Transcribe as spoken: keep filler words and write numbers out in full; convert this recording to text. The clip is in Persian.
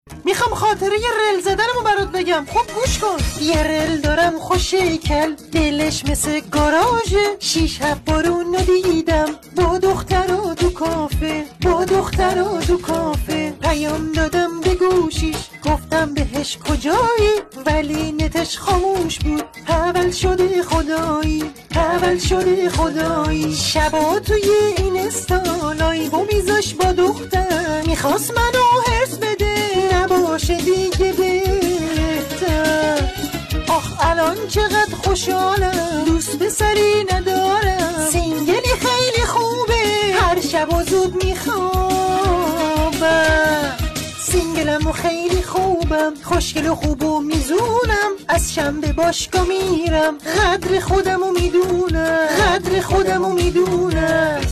میخوام خاطره یه رل زدنمو برات بگم، خب گوش کن. یه رل دارم خوشیکل، دلش مثل گاراژه. شیش هفت بارونو دیدم با دخترا دو کافه، با دخترا دو کافه. پیام دادم به گوشیش، گفتم بهش کجایی، ولی نتش خاموش بود. اول شده خدایی، اول شده خدایی. شبا توی این استالایی و میذاش با دختر، میخواست منو هرس بده نباشه دیگه بهتر. آخ الان چقدر خوشحالم، دوست به سری ندارم. سینگلی خیلی خوبه، هر شب و زود میخوابم. سینگلم و خیلی خوبم، خوشگل و خوب و میزونم. از شنبه باشگاه میرم، قدر خودم و میدونم، قدر خودم و میدونم.